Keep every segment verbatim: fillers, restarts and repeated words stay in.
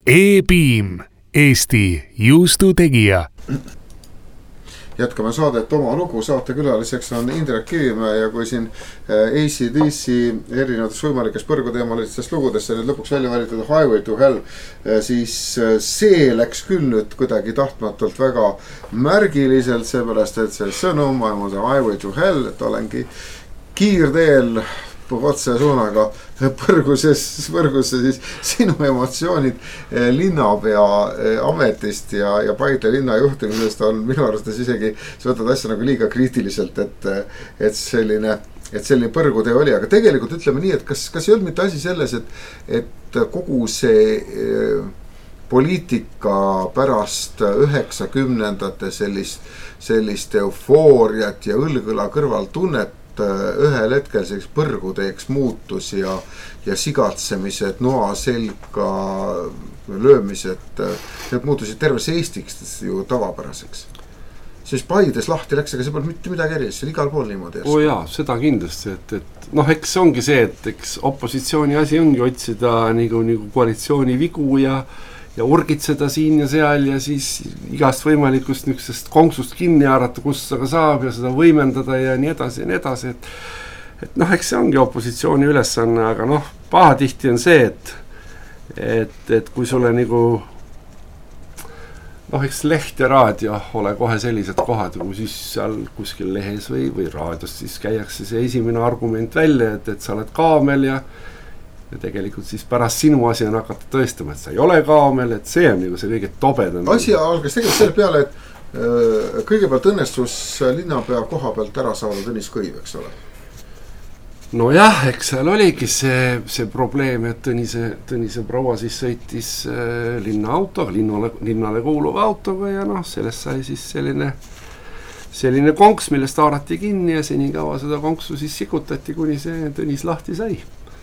E-Piim, Eesti juustutegija. Jätkame saadet Oma lugu, saatekülaliseks on Indrek Kivimäe ja kui siin A C D C erinevates võimalikes põrguteemalistes lugudesse nüüd lõpuks välja valitud Highway to Hell, siis see läks küll nüüd kuidagi tahtmatult väga märgiliselt, seepärast et see sõnum on the Highway to Hell, et olengi kiirteel otse suunaga põrguses, põrgusse siis sinu emotsioonid linnapea ametist ja, ja Paide linna juhtimisest on minu arvates isegi, sa võtad asja nagu liiga kriitiliselt, et, et selline, et selline põrgutee oli, aga tegelikult ütleme nii, et kas, kas ei olnud mitte asi selles, et, et kogu see poliitika pärast üheksakümnendate sellist, sellist eufooriat ja õlgõla kõrval tunnet ühel hetkel selleks põrguteeks muutus ja, ja sigatsemised, noa selga löömised, need muutusid terves Eestiks ju tavapäraseks. Siis Paides lahti läks, aga see polnud mitte midagi erilist, see oli igal pool niimoodi. Oo jaa, seda kindlasti, et, et noh, eks ongi see, et eks opositsiooni asi ongi otsida nagu, nagu koalitsiooni vigu ja ja urgitseda siin ja seal ja siis igast võimalikust niisugusest konksust kinni haarata, kus aga saab ja seda võimendada ja nii edasi ja nii edasi, et, et noh, eks see ongi opositsiooni ülesanne, aga noh, pahatihti on see, et, et, et kui sulle nagu noh, eks leht ja raadio ole kohe sellised kohad, kui siis seal kuskil lehes või, või raadios siis käiakse see esimene argument välja, et, et sa oled kaamel ja ja tegelikult siis pärast sinu asi on hakata tõestama, et sa ei ole kaamel, et see on nagu see kõige tobedam. Asi algas tegelikult selle peale, et öö, kõigepealt õnnestus linnapea koha pealt ära saada Tõnis Kõiv, eks ole? No jah, eks seal oligi see, see probleem, et Tõnise, Tõnise proua siis sõitis äh, linna autoga, linnale, linnale kuuluva autoga ja noh, sellest sai siis selline, selline konks, millest haarati kinni ja senikaua seda konksu siis sikutati, kuni see Tõnis lahti sai.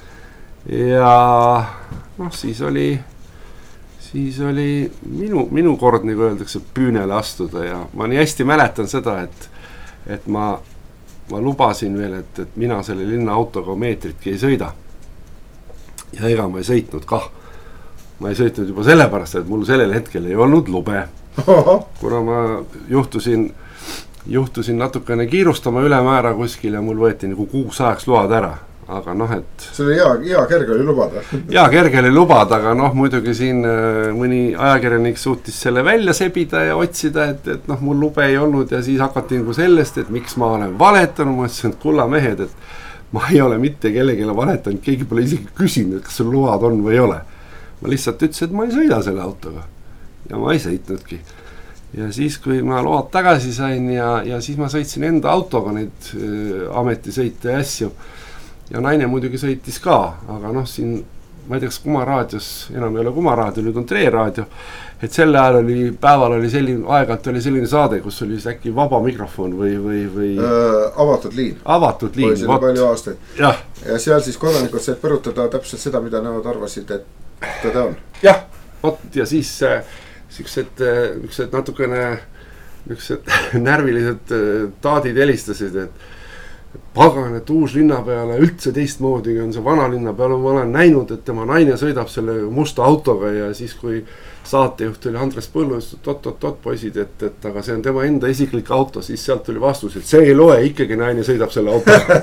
Ja noh, siis oli, siis oli minu, minu kord, nagu öeldakse, püünele astuda ja ma nii hästi mäletan seda, et, et ma, ma lubasin veel, et, et mina selle linna autoga meetritki ei sõida. Ja ega ma ei sõitnud kah. Ma ei sõitnud juba sellepärast, et mul sellel hetkel ei olnud lube. Kuna ma juhtusin, juhtusin natukene kiirustama ülemäära kuskil ja mul võeti nagu kuus ajaks load ära. Aga noh, et see oli hea, hea kerge oli lubada. Hea kerge oli lubada, aga noh, muidugi siin mõni ajakirjanik suutis selle välja sebida ja otsida, et, et noh, mul lube ei olnud ja siis hakati nagu sellest, et miks ma olen valetanud, ma ütlesin, et kulla mehed, et ma ei ole mitte kellegile valetanud, keegi pole isegi küsinud, kas sul load on või ei ole. Ma lihtsalt ütlesin, et ma ei sõida selle autoga ja ma ei sõitnudki. Ja siis, kui ma load tagasi sain ja, ja siis ma sõitsin enda autoga neid äh, ametisõite ja asju. Ja naine muidugi sõitis ka, aga noh, siin, ma ei tea, kas Kumaraadios, enam ei ole Kumaraadio, nüüd on Tre-raadio, et selle ajal oli, päeval oli selline, aegalt oli selline saade, kus oli äkki vaba mikrofon või, või, või... Äh, avatud liin. Avatud liin. Või palju aastaid. Ja. ja seal siis kodanikud said põrutada täpselt seda, mida nemad arvasid, et teda on. Jah, vot ja siis siuksed, siuksed natukene siuksed närvilised taadid helistasid, et pagan, et uus linna peale üldse teistmoodi on see vana linna peale, ma olen näinud, et tema naine sõidab selle musta autoga ja siis kui saatejuht oli Andres Põllus, tot-tot-tot poisid, et, et aga see on tema enda isiklik auto, siis sealt tuli vastus, et see ei loe, ikkagi naine sõidab selle autoga.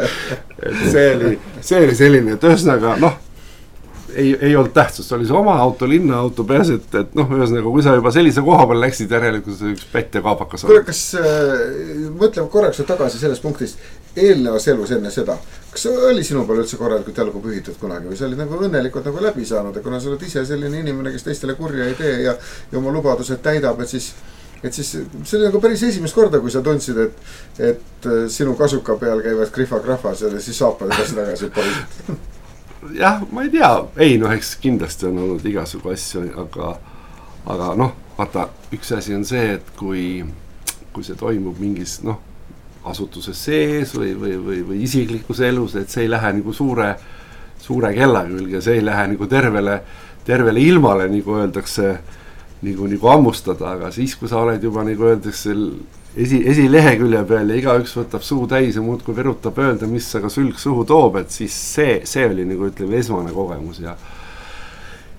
et see oli, see oli selline, et ühesõnaga, noh, ei, ei olnud tähtsust, oli see oma auto, linna auto peas, et, et noh, ühesõnaga, kui sa juba sellise koha peal läksid järelikult üks pätt ja kaapakas on. Kuule, kas äh, mõtleme korraks tagasi sellest punktist, eelnevas elus enne seda, kas oli sinu peal üldse korralikult jalgu pühitud kunagi või sa olid nagu õnnelikult nagu läbi saanud ja kuna sa oled ise selline inimene, kes teistele kurja ei tee ja, ja oma lubadused täidab, et siis, et siis see oli nagu päris esimest korda, kui sa tundsid, et, et sinu kasuka peal käivad krihva-krahvas ja siis saapad edasi tagasi poliisid. Jah, ma ei tea, ei noh, eks kindlasti on olnud igasugu asju, aga, aga noh, vaata, üks asi on see, et kui, kui see toimub mingis, noh, asutuses sees või, või, või, või isiklikus elus, et see ei lähe nagu suure, suure kella külge, see ei lähe nagu tervele, tervele ilmale, nagu öeldakse, nagu, nagu ammustada, aga siis, kui sa oled juba, nagu öeldakse, esi, esilehekülje peal ja igaüks võtab suu täis ja muud kui verutab öelda, mis aga sülg suhu toob, et siis see, see oli nagu ütleme esmane kogemus ja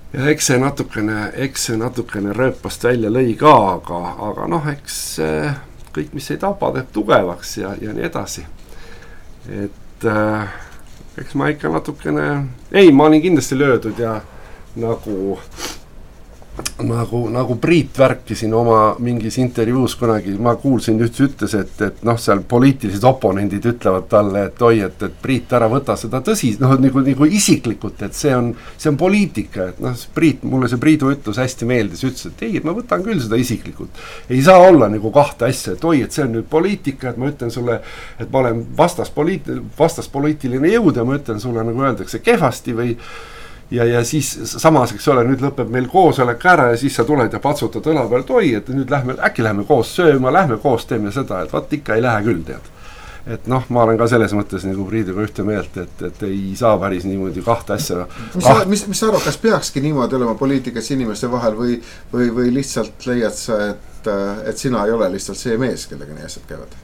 ja eks see natukene, eks see natukene rööpast välja lõi ka, aga, aga noh, eks kõik, mis ei tapa, teeb tugevaks ja, ja nii edasi. Et äh, eks ma ikka natukene, ei, ma olin kindlasti löödud ja nagu nagu, nagu Priit värkisin oma mingis intervjuus kunagi, ma kuulsin üht ütles, et, et noh, seal poliitilised oponendid ütlevad talle, et oi, et, et Priit ära võta seda tõsis, noh, nagu, nagu isiklikult, et see on, see on poliitika, et noh, Priit, mulle see Priidu ütlus hästi meeldis, ütles, et ei, et ma võtan küll seda isiklikult. Ei saa olla nagu kahte asja, et oi, et see on nüüd poliitika, et ma ütlen sulle, et ma olen vastas, poliit, vastas poliitiline jõud ja ma ütlen sulle, nagu öeldakse, kehvasti või ja, ja siis samas, eks ole, nüüd lõpeb meil koosolek ära ja siis sa tuled ja patsutad õla peal, et oi, et nüüd lähme, äkki lähme koos sööma, lähme koos teeme seda, et vaat ikka ei lähe küll, tead. Et noh, ma olen ka selles mõttes nagu Priiduga ühte meelt, et, et ei saa päris niimoodi kahte asja. Mis, ah. mis, mis sa arvad, kas peakski niimoodi olema poliitikas inimeste vahel või, või, või lihtsalt leiad sa, et, et sina ei ole lihtsalt see mees, kellega nii asjad käivad?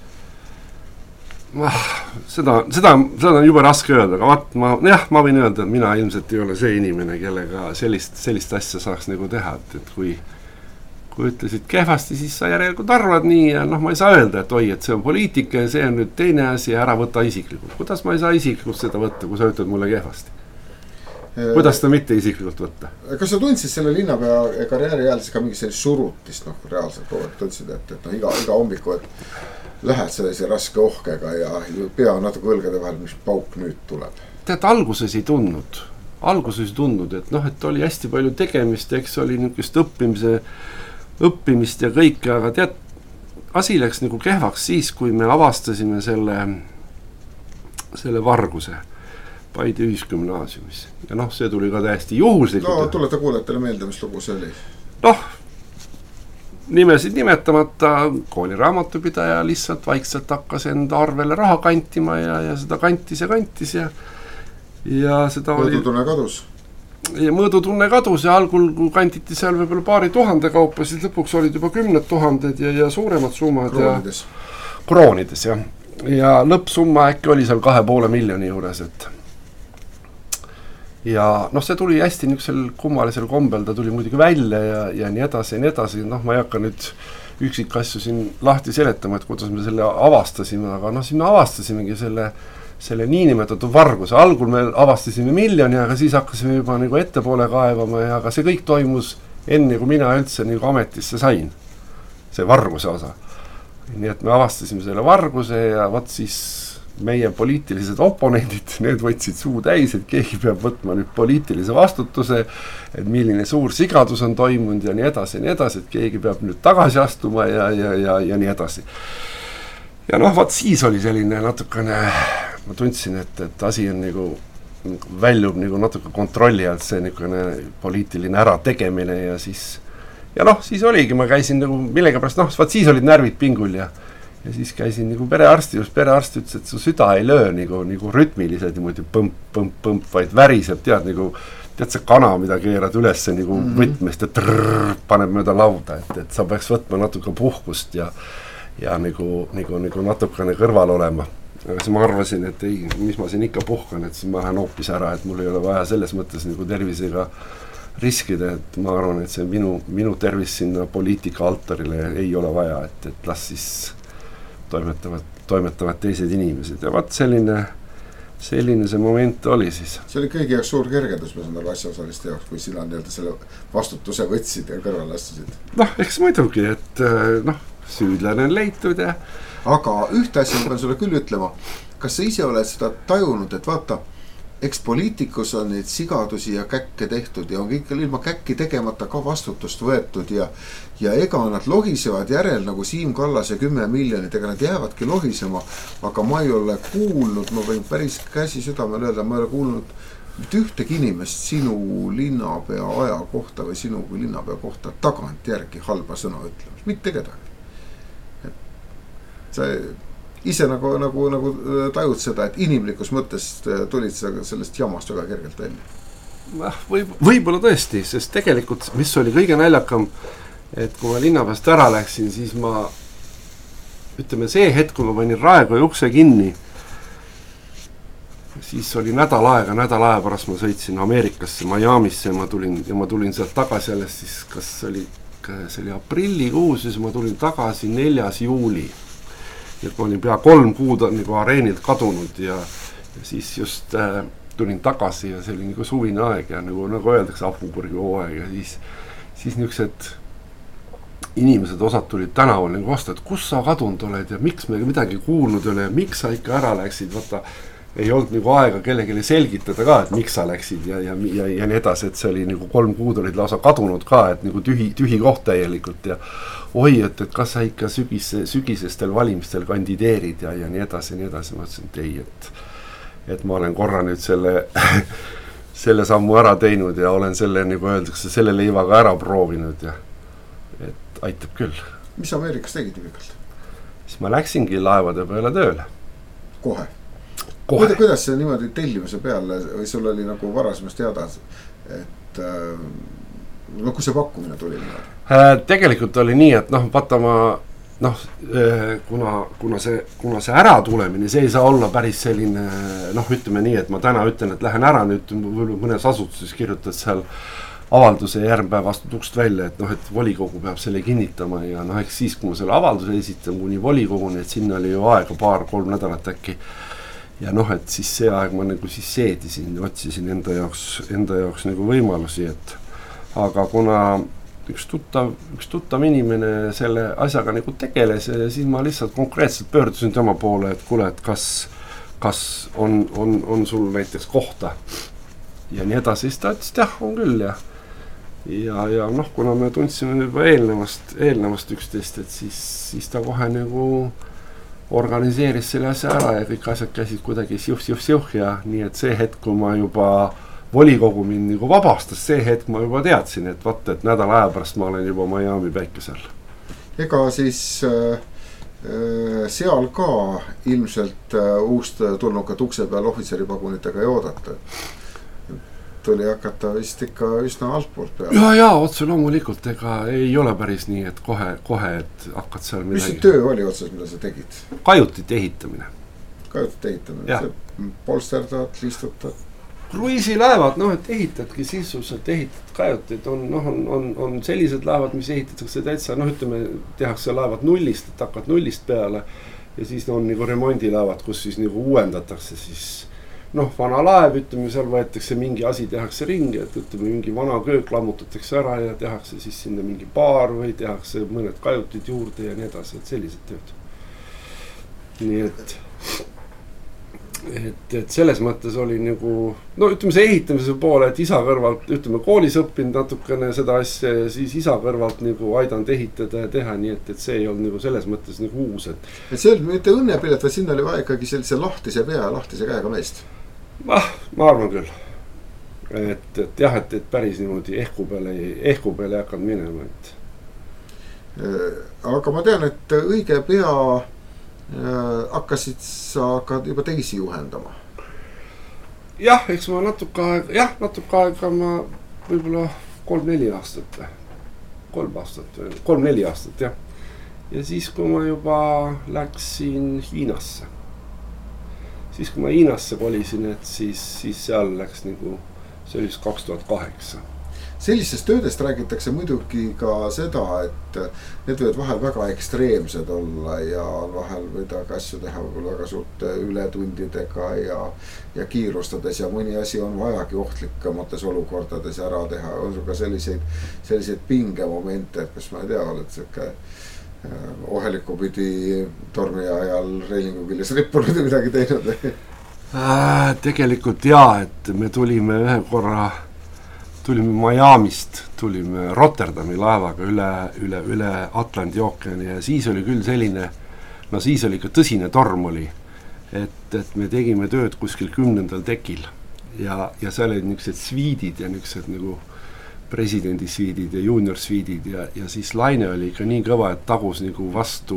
Ma, seda, seda, seda on juba raske öelda, aga vaat ma, jah, ma võin öelda, et mina ilmselt ei ole see inimene, kellega sellist, sellist asja saaks nagu teha, et, et kui, kui ütlesid kehvasti, siis sa järelikult arvad nii ja noh, ma ei saa öelda, et oi, et see on poliitika ja see on nüüd teine asi ja ära võtta isiklikult. Kuidas ma ei saa isiklikult seda võtta, kui sa ütled mulle kehvasti? Kuidas seda mitte isiklikult võtta? Kas sa tundsid selle linnapea karjääri ajal siis ka mingi sellist surutist, noh, reaalselt kogu aeg tundsid, et, et noh, iga, iga hommiku, et lähed sellise raske ohkega ja pea natuke õlgade vahel, mis pauk nüüd tuleb? Tead, alguses ei tundnud. Alguses ei tundnud, et noh, et oli hästi palju tegemist, eks oli niisugust õppimise, õppimist ja kõike, aga tead, asi läks nagu kehvaks siis, kui me avastasime selle, selle varguse Paide ühisgümnaasiumis. Ja noh, see tuli ka täiesti juhuslikult. No, tulete kuulajatele meelde, mis lugu see oli? Noh, nimesid nimetamata kooli raamatupidaja lihtsalt vaikselt hakkas enda arvele raha kantima ja, ja seda kantis ja kantis ja, ja seda oli... Mõõdutunne kadus. Ja mõõdutunne kadus ja algul, kui kantiti seal võib-olla paari tuhande kaupa, siis lõpuks olid juba kümned tuhanded ja, ja suuremad summad. Kroonides. Ja, kroonides, jah. Ja lõppsumma äkki oli seal kahe poole miljoni juures, et ja noh, see tuli hästi niisel kummalisel kombel, ta tuli muidugi välja ja, ja nii edasi ja nii edasi, noh, ma ei hakka nüüd üksik asju siin lahti seletama, et kuidas me selle avastasime, aga noh, siin me avastasimegi selle, selle niinimetatud varguse, algul me avastasime miljoni, aga siis hakkasime juba nagu ettepoole kaevama ja aga see kõik toimus enne, kui mina üldse nagu ametisse sain, see varguse osa. Nii et me avastasime selle varguse ja vaat siis meie poliitilised oponendid, need võtsid suu täis, et keegi peab võtma nüüd poliitilise vastutuse, et milline suur sigadus on toimunud ja nii edasi ja nii edasi, et keegi peab nüüd tagasi astuma ja, ja, ja, ja nii edasi. Ja noh, vaat siis oli selline natukene, ma tundsin, et, et asi on nagu, väljub nagu natuke kontrolli alt see niisugune poliitiline ärategemine ja siis, ja noh, siis oligi, ma käisin nagu millega pärast, noh, vaat siis olid närvid pingul ja ja siis käisin nagu perearsti, just perearst ütles, et su süda ei löö nagu, nagu rütmiliselt niimoodi põmp, põmp, põmp, vaid väriseb, tead nagu, tead see kana, mida keerad üles nagu mm-hmm. võtmest ja trrrr, paneb mööda lauda, et, et sa peaks võtma natuke puhkust ja, ja nagu, nagu, nagu natukene kõrval olema. Aga siis ma arvasin, et ei, mis ma siin ikka puhkan, et siis ma lähen hoopis ära, et mul ei ole vaja selles mõttes nagu tervisega riskida, et ma arvan, et see minu, minu tervis sinna poliitika altarile ei ole vaja, et, et las siis toimetavad, toimetavad teised inimesed ja vaat selline, selline see moment oli siis. See oli kõigi jaoks suur kergendus, ma saan aru asjaosaliste jaoks, kui sina nii-öelda selle vastutuse võtsid ja kõrvale astusid. Noh, eks muidugi, et noh, süüdlane on leitud ja... Aga ühte asja ma pean sulle küll ütlema, kas sa ise oled seda tajunud, et vaata, eks poliitikus on neid sigadusi ja käkke tehtud ja on kõik ilma käkki tegemata ka vastutust võetud ja, ja ega nad lohisevad järel nagu Siim Kallas ja kümme miljonit, ega nad jäävadki lohisema, aga ma ei ole kuulnud, ma võin päris käsi südamel öelda, ma ei ole kuulnud mitte ühtegi inimest sinu linnapea aja kohta või sinu kui linnapea kohta tagant järgi halba sõna ütlemas, mitte kedagi. See ise nagu, nagu, nagu tajud seda, et inimlikus mõttes tulid sellest jamast väga kergelt välja? Võib, võib-olla tõesti, sest tegelikult, mis oli kõige naljakam, et kui ma linnapärast ära läksin, siis ma, ütleme see hetk, kui ma panin Raekoja ukse kinni, siis oli nädal aega, nädal aja pärast ma sõitsin Ameerikasse, Miamisse ja ma tulin, ja ma tulin sealt tagasi alles siis, kas oli, see oli aprillikuus, siis ma tulin tagasi neljas juuli. Et ma olin pea kolm kuud nagu areenilt kadunud ja, ja siis just äh, tulin tagasi ja see oli nagu suvine aeg ja nagu, nagu öeldakse Ahvupurgi hooaeg ja siis, siis niisugused inimesed osad tulid tänaval nagu vastu, et kus sa kadunud oled ja miks me midagi kuulnud ei ole ja miks sa ikka ära läksid, vaata ei olnud nagu aega kellelegi selgitada ka, et miks sa läksid ja, ja, ja, ja nii edasi, et see oli nagu kolm kuud olid lausa kadunud ka, et nagu tühi, tühi koht täielikult ja oi, et, et kas sa ikka sügis, sügisestel valimistel kandideerid ja, ja nii edasi, nii edasi, ma ütlesin, et ei, et et ma olen korra nüüd selle, selle sammu ära teinud ja olen selle, nagu öeldakse, selle leivaga ära proovinud ja et aitab küll. Mis Ameerikas tegid pikalt? Siis ma läksingi laevade peale tööle. Kohe? Kohe. Kuidas see niimoodi tellimise peale või sul oli nagu varasemast teada, et no kus see pakkumine tuli niimoodi? Äh, tegelikult oli nii, et noh, vaata ma noh, kuna, kuna, see, kuna see ära tulemine, see ei saa olla päris selline, noh, ütleme nii, et ma täna ütlen, et lähen ära nüüd mõnes asutuses kirjutad seal avalduse järgpäev astud ukst välja, et noh, et volikogu peab selle kinnitama ja noh, eks siis, kui ma selle avalduse esitan kuni volikoguni, et sinna oli ju aega paar-kolm nädalat äkki ja noh, et siis see aeg ma nagu siis seedisin ja otsisin enda jaoks, enda jaoks nagu võimalusi, et aga kuna üks tuttav, üks tuttav inimene selle asjaga nagu tegeles ja siis ma lihtsalt konkreetselt pöördusin tema poole, et kuule, et kas, kas on, on, on sul näiteks kohta ja nii edasi, siis ta ütles, et jah, on küll ja ja, ja noh, kuna me tundsime juba eelnevast, eelnevast üksteist, et siis, siis ta kohe nagu organiseeris selle asja ära ja kõik asjad käisid kuidagi siuh-siuh-siuh ja nii, et see hetk, kui ma juba volikogu mind nagu vabastas, see hetk ma juba teadsin, et vaat, et nädal aja pärast ma olen juba Miami päikesel. Ega siis äh, seal ka ilmselt äh, uust tulnukat ukse peal ohvitseripagunitega ei oodata. Tuli hakata vist ikka üsna altpoolt peale. Ja, ja, otse loomulikult, ega ei ole päris nii, et kohe, kohe, et hakkad seal midagi. Mis see töö oli otsas, mida sa tegid? Kajutit ehitamine. Kajutit ehitamine, polsterdad, liistutad? Kruiisilaevad, noh, et ehitadki sisuliselt, ehitad kajutit, on, noh, on, on, on sellised laevad, mis ehitatakse täitsa, noh, ütleme, tehakse laevad nullist, et hakkad nullist peale ja siis on nagu remondilaevad, kus siis nagu uuendatakse siis, noh, vana laev, ütleme, seal võetakse mingi asi, tehakse ringi, et ütleme, mingi vana köök lammutatakse ära ja tehakse siis sinna mingi baar või tehakse mõned kajutid juurde ja nii edasi, et sellised tööd. Nii et et, et selles mõttes oli nagu, no ütleme see ehitamise poole, et isa kõrvalt, ütleme koolis õppinud natukene seda asja ja siis isa kõrvalt nagu aidanud ehitada ja teha, nii et, et see ei olnud nagu selles mõttes nagu uus, et et see oli mitte õnnepilet, vaid sinna oli vaja ikkagi sellise lahtise pea, lahtise käega meest. Ah, ma arvan küll, et, et jah, et, et päris niimoodi ehku peale, ehku peale ei hakanud minema, et aga ma tean, et õige pea hakkasid sa ka juba teisi juhendama? Jah, eks ma natuke aega, jah, natuke aega ma võib-olla kolm-neli aastat või, kolm aastat või, kolm-neli aastat, jah. Ja siis, kui ma juba läksin Hiinasse, siis kui ma Hiinasse kolisin, et siis, siis seal läks nagu, see oli kaks tuhat kaheksa. Sellisest töödest räägitakse muidugi ka seda, et need võivad vahel väga ekstreemsed olla ja vahel võidagi asju teha väga suurte ületundidega ja, ja kiirustades ja mõni asi on vajagi ohtlikumates olukordades ära teha. On sul ka selliseid, selliseid pingemomente, et kas ma ei tea, oled selline oheliku pidi tormi ajal reilingu küljes rippunud ja midagi teinud? Äh, tegelikult jaa, et me tulime ühe korra tulime Miamist, tulime Rotterdami laevaga üle, üle, üle Atlandi ookeani ja siis oli küll selline, no siis oli ikka tõsine torm oli, et, et me tegime tööd kuskil kümnendal tekil ja, ja seal olid niisugused sviidid ja niisugused nagu presidendi sviidid ja junior sviidid ja, ja siis laine oli ikka nii kõva, et tagus nagu vastu,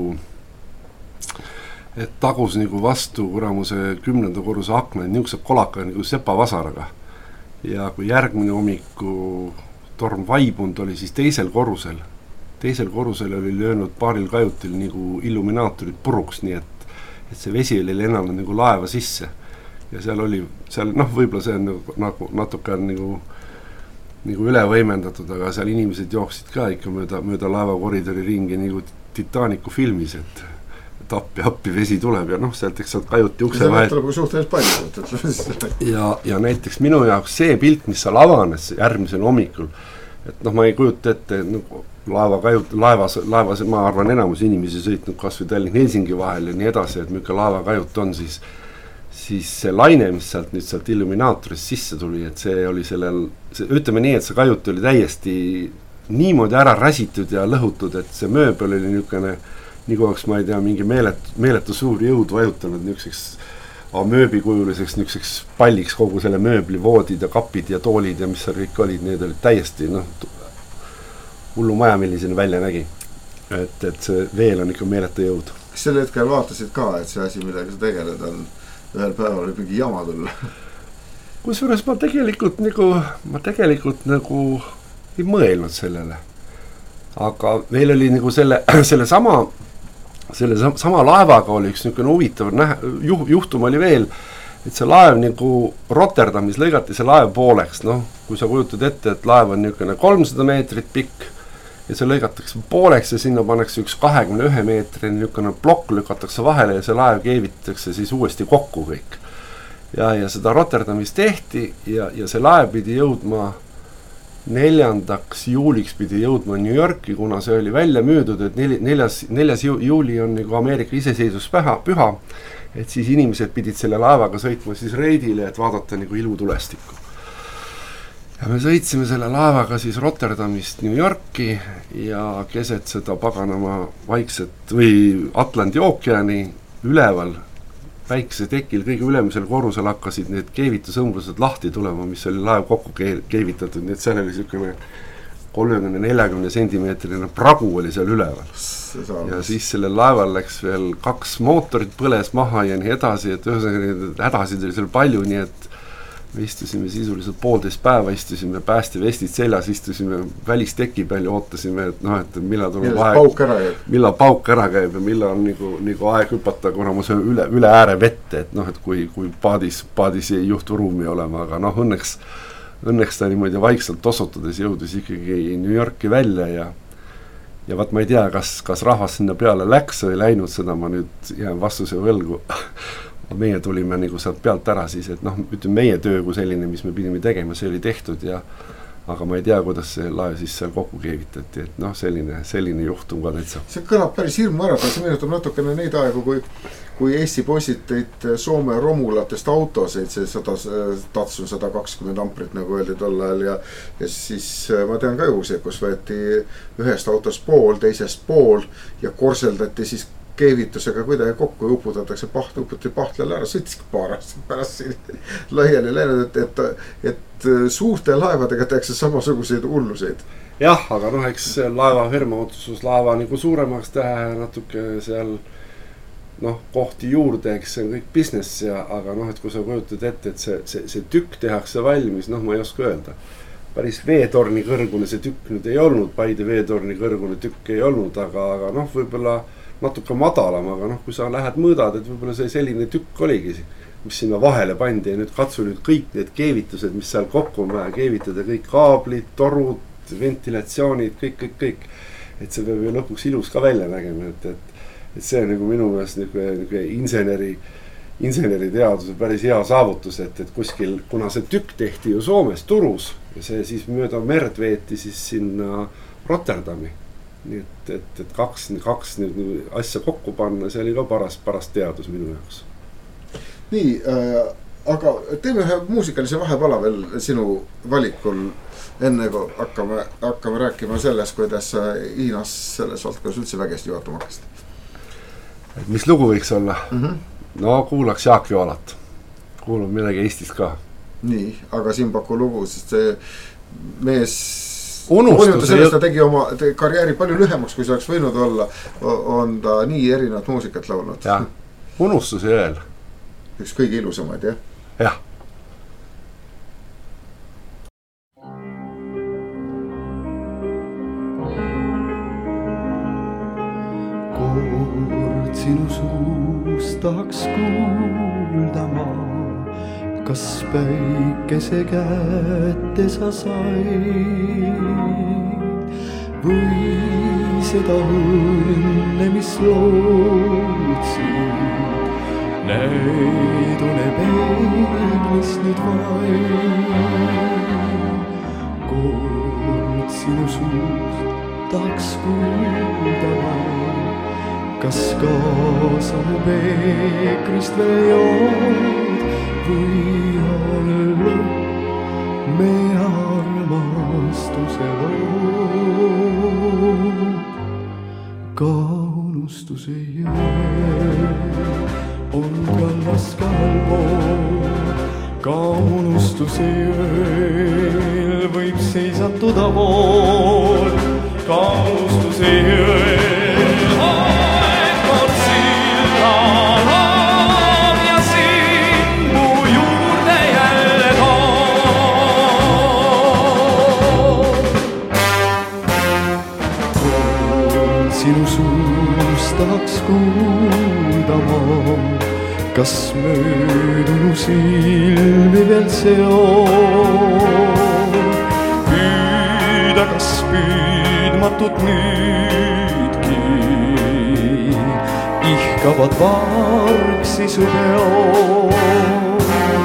et tagus nagu vastu kuramuse kümnenda korruse akna, niisugused kolaka nagu sepavasaraga. Ja kui järgmine hommiku torm vaibunud oli, siis teisel korrusel, teisel korrusel oli löönud paaril kajutil nagu illuminaatorid puruks, nii et, et see vesi oli lennanud nagu laeva sisse. ja seal oli, seal noh, võib-olla see on nagu natuke on nagu, nagu üle võimendatud, aga seal inimesed jooksid ka ikka mööda, mööda laevakoridori ringi nagu Titanicu filmis, et et appi, appi vesi tuleb ja noh, sealt eks sealt kajuti ukse vahel. Tuleb suhtelis palju. Ja, ja näiteks minu jaoks see pilt, mis seal avanes järgmisel hommikul, et noh, ma ei kujuta ette nagu laeva kajut, laevas, laevas, ma arvan enamus inimesi sõitnud kas või Tallinn-Helsingi vahel ja nii edasi, et milline laeva kajut on, siis siis see laine, mis sealt nüüd sealt illuminaatorist sisse tuli, et see oli sellel, see, ütleme nii, et see kajut oli täiesti niimoodi ära räsitud ja lõhutud, et see mööbel oli niisugune, nagu oleks, ma ei tea, mingi meeletu, meeletu suur jõud vajutanud niisuguseks mööbikujuliseks niisuguseks palliks kogu selle mööbli, voodid ja kapid ja toolid ja mis seal kõik olid, need olid täiesti noh, hullu maja, millisena välja nägi. Et, et see veel on ikka meeletu jõud. Kas selle hetkel vaatasid ka, et see asi, millega sa tegeled, on ühel päeval või mingi jama tulla? Kusjuures ma tegelikult nagu, ma tegelikult nagu ei mõelnud sellele. Aga meil oli nagu selle, selle sama, selle sama laevaga oli üks niisugune huvitav nähe, juhtum oli veel, et see laev nagu Rotterdamis lõigati see laev pooleks, noh, kui sa kujutad ette, et laev on niisugune kolmsada meetrit pikk ja see lõigatakse pooleks ja sinna pannakse üks kahekümne ühe meetrini niisugune plokk lükatakse vahele ja see laev keevitatakse siis uuesti kokku kõik. Ja, ja seda Rotterdamis tehti ja, ja see laev pidi jõudma neljandaks juuliks pidi jõudma New Yorki, kuna see oli välja müüdud, et nel, neljas, neljas juuli on nagu Ameerika iseseisvuspüha, püha, et siis inimesed pidid selle laevaga sõitma siis reidile, et vaadata nagu ilutulestikku. Ja me sõitsime selle laevaga siis Rotterdamist New Yorki ja keset seda paganama vaikset või Atlandi ookeani üleval väikse tekil kõige ülemisel korrusel hakkasid need keevitusõmblused lahti tulema, mis oli laev kokku keevitatud, nii et seal oli niisugune kolmekümne neljakümne sentimeetrine pragu oli seal üleval. Ja siis sellel laeval läks veel kaks mootorit põles maha ja nii edasi, et ühesõnaga hädasid oli seal palju, nii et me istusime sisuliselt poolteist päeva, istusime päästevestid seljas, istusime välisteki peal ja ootasime, et noh, et millal tuleb aeg, pauk ära käib. millal pauk ära käib ja millal on nagu, nagu aeg hüpata, kuna ma see üle, üle ääre vette, et noh, et kui, kui paadis, paadis ei juhtu ruumi olema, aga noh, õnneks, õnneks ta niimoodi vaikselt tosutades jõudis ikkagi New Yorki välja ja ja vaat ma ei tea, kas, kas rahvas sinna peale läks või läinud, seda ma nüüd jään vastuse võlgu. Meie tulime nagu sealt pealt ära siis, et noh, ütleme meie töö kui selline, mis me pidime tegema, see oli tehtud ja aga ma ei tea, kuidas see laev siis seal kokku keevitati, et noh, selline, selline juhtum ka täitsa. See kõlab päris hirmu ära, see meenutab natukene neid aegu, kui, kui Eesti poisid teid Soome romulatest autoseid, see sada, Tatsun sada kakskümmend amprit, nagu öeldi tol ajal ja, ja siis ma tean ka juhuseid, kus võeti ühest autost pool, teisest pool ja korseldati siis keevitusega kuidagi kokku ja uputatakse paht, uputi pahtlale ära, sõitsiski paar aastat pärast siin laiali läinud, et, et, et suurte laevadega tehakse samasuguseid hulluseid. Jah, aga noh, eks laeva firma otsus laeva nagu suuremaks teha natuke seal noh, kohti juurde, eks see on kõik business ja, aga noh, et kui sa kujutad ette, et see, see, see tükk tehakse valmis, noh, ma ei oska öelda. Päris veetorni kõrgune see tükk nüüd ei olnud, Paide veetorni kõrgune tükk ei olnud, aga, aga noh, võib-olla natuke madalam, aga noh, kui sa lähed mõõdad, et võib-olla see selline tükk oligi, mis sinna vahele pandi ja nüüd katsu nüüd kõik need keevitused, mis seal kokku on vaja keevitada, kõik kaablid, torud, ventilatsioonid, kõik, kõik, kõik. Et see peab ju lõpuks ilus ka välja nägema, et, et, et see on nagu minu meelest nagu, nagu inseneri, inseneri teaduse päris hea saavutus, et, et kuskil, kuna see tükk tehti ju Soomes Turus ja see siis mööda merd veeti siis sinna Rotterdami. Nii et, et, et kaks, kaks nüüd asja kokku panna, see oli ka paras, paras teadus minu jaoks. Nii, äh, aga teeme ühe muusikalise vahepala veel sinu valikul, enne kui hakkame, hakkame rääkima sellest, kuidas sa Hiinas selles valdkonnas üldse vägesti juhatama hakkasid. Mis lugu võiks olla? Mm-hmm. No kuulaks Jaak Joalat. Kuulub midagi Eestist ka. Nii, aga Simbaku lugu, sest see mees Unustus, sellest ta tegi oma karjääri palju lühemaks, kui see oleks võinud olla, on ta nii erinevat muusikat laulnud. Jah, unustus ei öel. Üks kõige ilusamaid, jah? Jah. Kord sinu suust tahaks kuulda ma kas päikese kätte sa said või seda õnne, mis lootsid, näidune peeglis nüüd vaid. Kord sinu suust tahaks kuulda vaid, kas kaasa mu peegrist veel jood või olla me armastuse lood. Kaunustuse jõe on kallas kalpool, kaunustuse jõel võib seisatuda vool, kaunustuse jõel aeg on sillal ja sind mu juurde jälle toon. Kord sinu suust tahaks kuulda ma, kas möödunu silmi veel seob, püüda kas püüdmatut nüüdki, ihkavad vargsi su peod.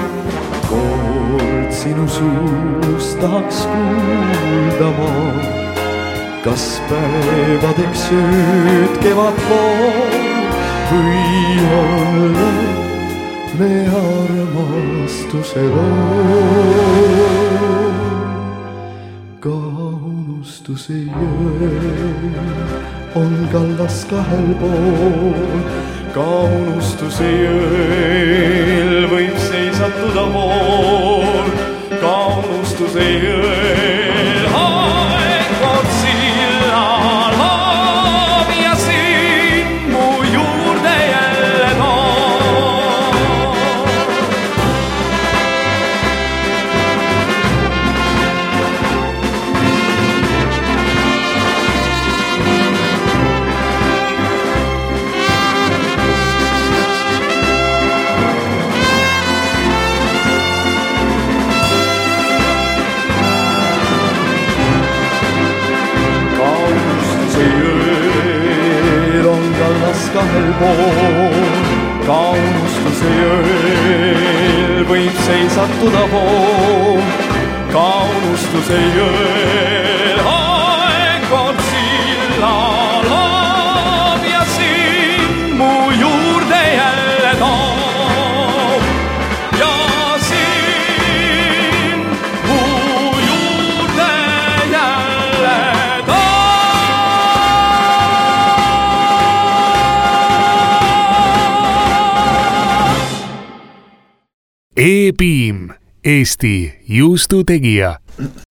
Kord sinu suust tahaks kuulda ma, kas päevadeks ööd kevad pool või olla me armastuse lood. Kaunustuse jõel on kallas kahel pool, kaunustuse jõel võib seisatuda vool, kaunustuse jõel aeg on sillal laab ja sind mu juurde jälle toon. Kahel pool, kaunustuse jõel võib seisatuda vool, kaunustuse jõel aeg on sillal laab ja sind mu juurde jälle toob. Ja sind mu juurde jälle toob. E-piim, Eesti juustutegija.